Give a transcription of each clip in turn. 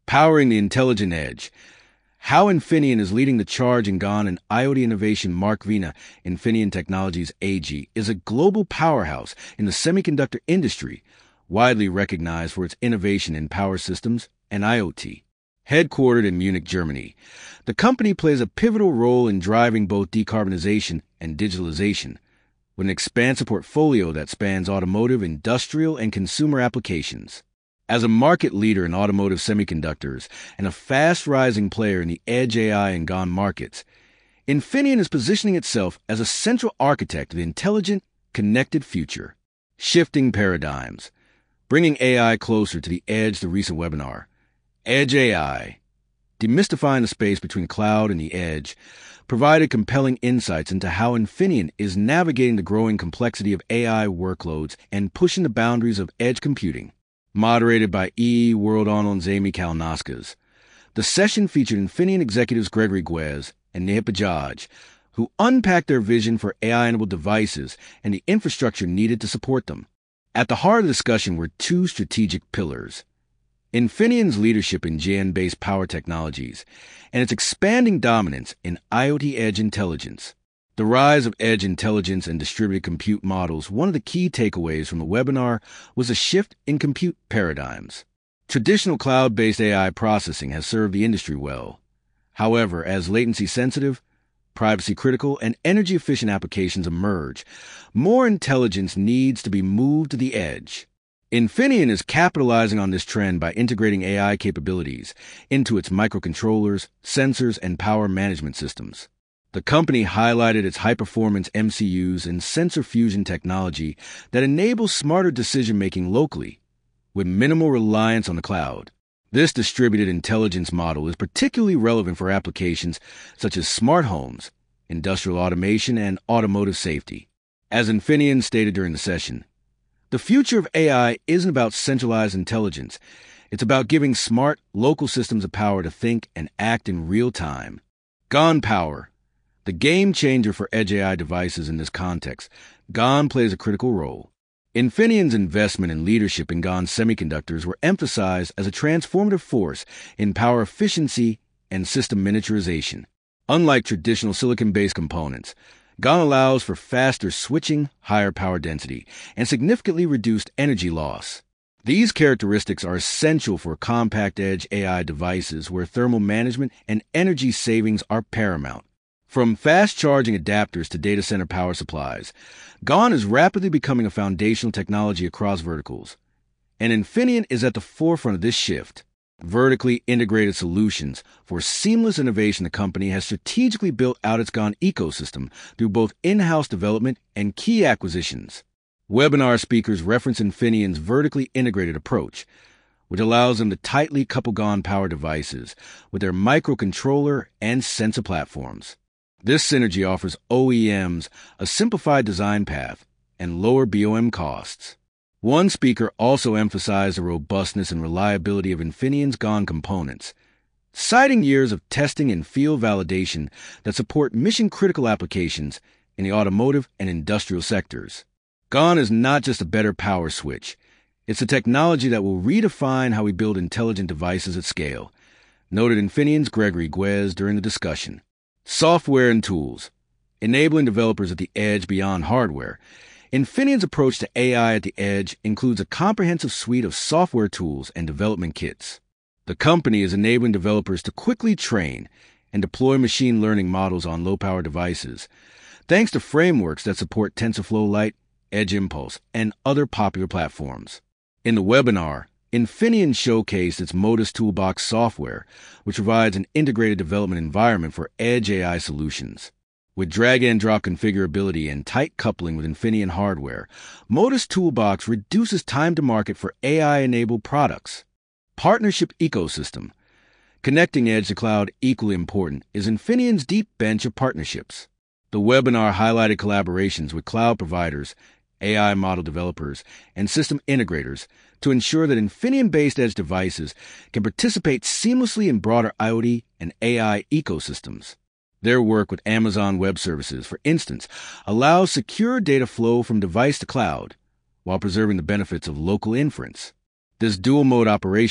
Powering the Intelligent Edge. How Infineon is leading the charge in GaN and IoT innovation. Mark Vina, Infineon Technologies AG, is a global powerhouse in the semiconductor industry, widely recognized for its innovation in power systems and IoT. Headquartered in Munich, Germany, the company plays a pivotal role in driving both decarbonization and digitalization, with an expansive portfolio that spans automotive, industrial, and consumer applications. As a market leader in automotive semiconductors and a fast-rising player in the edge AI and GaN markets, Infineon is positioning itself as a central architect of the intelligent, connected future. Shifting paradigms. Bringing AI closer to the edge. The recent webinar, Edge AI, Demystifying the Space Between Cloud and the Edge, provided compelling insights into how Infineon is navigating the growing complexity of AI workloads and pushing the boundaries of edge computing. Moderated by EE World Onlin's Amy Kalnauskas, the session featured Infineon executives Gregory Guez and Nihit Bajaj, who unpacked their vision for AI-enabled devices and the infrastructure needed to support them. At the heart of the discussion were two strategic pillars: Infineon's leadership in GaN-based power technologies and its expanding dominance in IoT edge intelligence. The rise of edge intelligence and distributed compute models. One of the key takeaways from the webinar was a shift in compute paradigms. Traditional cloud-based AI processing has served the industry well. However, as latency-sensitive, privacy-critical, and energy-efficient applications emerge, more intelligence needs to be moved to the edge. Infineon is capitalizing on this trend by integrating AI capabilities into its microcontrollers, sensors, and power management systems. The company highlighted its high-performance MCUs and sensor fusion technology that enables smarter decision-making locally, with minimal reliance on the cloud. This distributed intelligence model is particularly relevant for applications such as smart homes, industrial automation, and automotive safety. As Infineon stated during the session, the future of AI isn't about centralized intelligence. It's about giving smart, local systems the power to think and act in real time. GaN power. The game changer for edge AI devices in this context, GaN plays a critical role. Infineon's investment and leadership in GaN semiconductors were emphasized as a transformative force in power efficiency and system miniaturization. Unlike traditional silicon-based components, GaN allows for faster switching, higher power density, and significantly reduced energy loss. These characteristics are essential for compact edge AI devices where thermal management and energy savings are paramount. From fast-charging adapters to data center power supplies, GaN is rapidly becoming a foundational technology across verticals, and Infineon is at the forefront of this shift. Vertically integrated solutions for seamless innovation. The company has strategically built out its GaN ecosystem through both in-house development and key acquisitions. Webinar speakers reference Infineon's vertically integrated approach, which allows them to tightly couple GaN power devices with their microcontroller and sensor platforms. This synergy offers OEMs a simplified design path and lower BOM costs. One speaker also emphasized the robustness and reliability of Infineon's GaN components, citing years of testing and field validation that support mission-critical applications in the automotive and industrial sectors. GaN is not just a better power switch. It's a technology that will redefine how we build intelligent devices at scale, noted Infineon's Gregory Guez during the discussion. Software and tools. Enabling developers at the edge beyond hardware. Infineon's approach to AI at the edge includes a comprehensive suite of software tools and development kits. The company is enabling developers to quickly train and deploy machine learning models on low-power devices, thanks to frameworks that support TensorFlow Lite, Edge Impulse, and other popular platforms. In the webinar, Infineon showcased its Modus Toolbox software, which provides an integrated development environment for edge AI solutions. With drag-and-drop configurability and tight coupling with Infineon hardware, Modus Toolbox reduces time to market for AI-enabled products. Partnership ecosystem. Connecting edge to cloud equally important is Infineon's deep bench of partnerships. The webinar highlighted collaborations with cloud providers, AI model developers, and system integrators to ensure that Infineon-based edge devices can participate seamlessly in broader IoT and AI ecosystems. Their work with Amazon Web Services, for instance, allows secure data flow from device to cloud while preserving the benefits of local inference. This dual-mode operation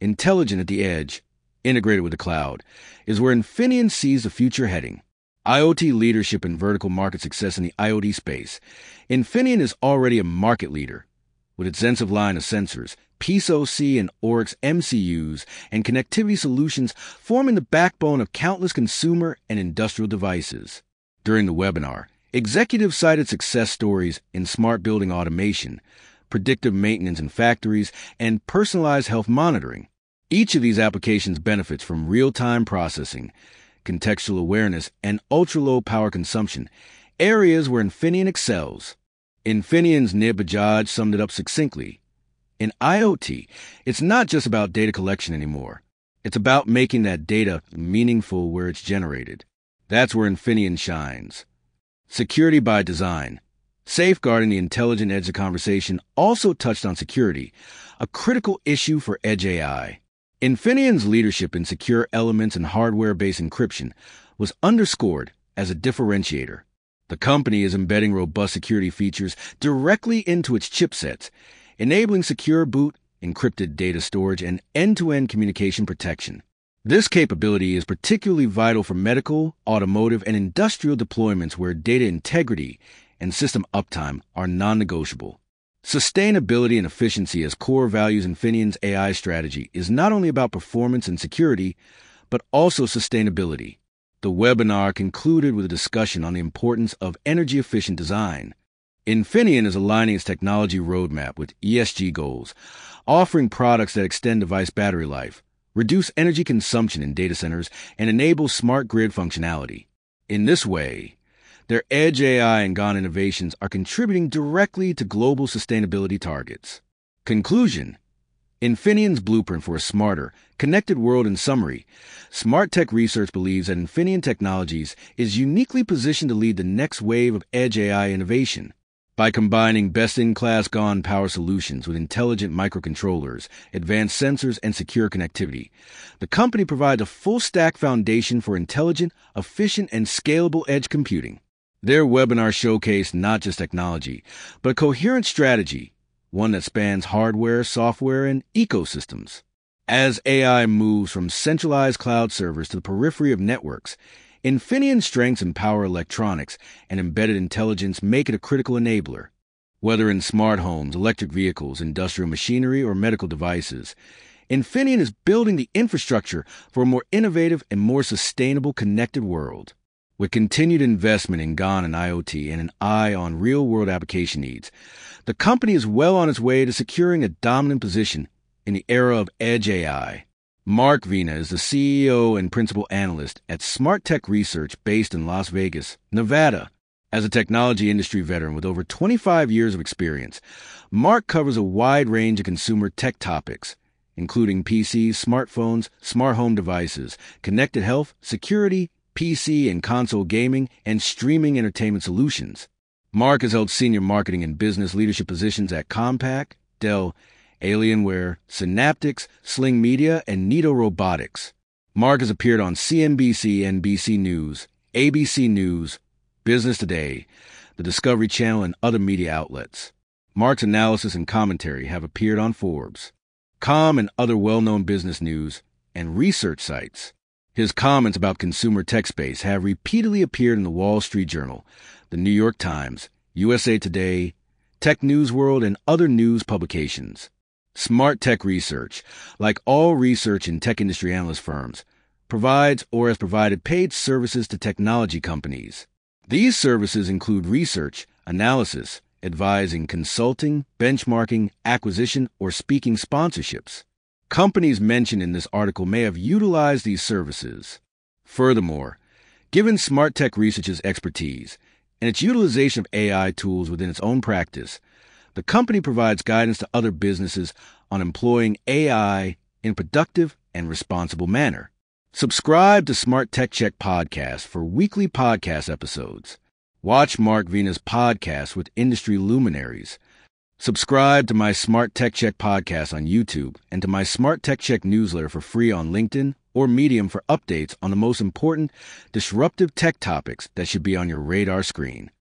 intelligent at the edge, integrated with the cloud, is where Infineon sees the future heading. IoT leadership and vertical market success in the IoT space. Infineon is already a market leader with its Zensiv line of sensors, PSoC and Oryx MCUs, and connectivity solutions forming the backbone of countless consumer and industrial devices. During the webinar, executives cited success stories in smart building automation, predictive maintenance in factories, and personalized health monitoring. Each of these applications benefits from real-time processing, contextual awareness, and ultra-low power consumption, areas where Infineon excels. Infineon's Nib Bajaj summed it up succinctly. In IoT, it's not just about data collection anymore. It's about making that data meaningful where it's generated. That's where Infineon shines. Security by design. Safeguarding the intelligent edge of conversation also touched on security, a critical issue for edge AI. Infineon's leadership in secure elements and hardware-based encryption was underscored as a differentiator. The company is embedding robust security features directly into its chipsets, enabling secure boot, encrypted data storage, and end-to-end communication protection. This capability is particularly vital for medical, automotive, and industrial deployments where data integrity and system uptime are non-negotiable. Sustainability and efficiency as core values in Infineon's AI strategy is not only about performance and security, but also sustainability. The webinar concluded with a discussion on the importance of energy-efficient design. Infineon is aligning its technology roadmap with ESG goals, offering products that extend device battery life, reduce energy consumption in data centers, and enable smart grid functionality. In this way, their edge AI and GAN innovations are contributing directly to global sustainability targets. Conclusion: Infineon's blueprint for a smarter, connected world. In summary, Smart Tech Research believes that Infineon Technologies is uniquely positioned to lead the next wave of edge AI innovation. By combining best-in-class GAN power solutions with intelligent microcontrollers, advanced sensors, and secure connectivity, the company provides a full-stack foundation for intelligent, efficient, and scalable edge computing. Their webinar showcased not just technology, but a coherent strategy, one that spans hardware, software, and ecosystems. As AI moves from centralized cloud servers to the periphery of networks, Infineon's strengths in power electronics and embedded intelligence make it a critical enabler. Whether in smart homes, electric vehicles, industrial machinery, or medical devices, Infineon is building the infrastructure for a more innovative and more sustainable connected world. With continued investment in GAN and IoT and an eye on real-world application needs, the company is well on its way to securing a dominant position in the era of edge AI. Mark Vina is the CEO and principal analyst at Smart Tech Research based in Las Vegas, Nevada. As a technology industry veteran with over 25 years of experience, Mark covers a wide range of consumer tech topics, including PCs, smartphones, smart home devices, connected health, security, PC and console gaming, and streaming entertainment solutions. Mark has held senior marketing and business leadership positions at Compaq, Dell, Alienware, Synaptics, Sling Media, and Nito Robotics. Mark has appeared on CNBC, NBC News, ABC News, Business Today, the Discovery Channel, and other media outlets. Mark's analysis and commentary have appeared on Forbes, Com, and other well-known business news and research sites. His comments about consumer tech space have repeatedly appeared in the Wall Street Journal, the New York Times, USA Today, Tech News World, and other news publications. Smart Tech Research, like all research and tech industry analyst firms, provides or has provided paid services to technology companies. These services include research, analysis, advising, consulting, benchmarking, acquisition, or speaking sponsorships. Companies mentioned in this article may have utilized these services. Furthermore, given Smart Tech Research's expertise and its utilization of AI tools within its own practice, the company provides guidance to other businesses on employing AI in a productive and responsible manner. Subscribe to Smart Tech Check Podcast for weekly podcast episodes. Watch Mark Vina's podcast with industry luminaries. Subscribe to my Smart Tech Check podcast on YouTube and to my Smart Tech Check newsletter for free on LinkedIn or Medium for updates on the most important disruptive tech topics that should be on your radar screen.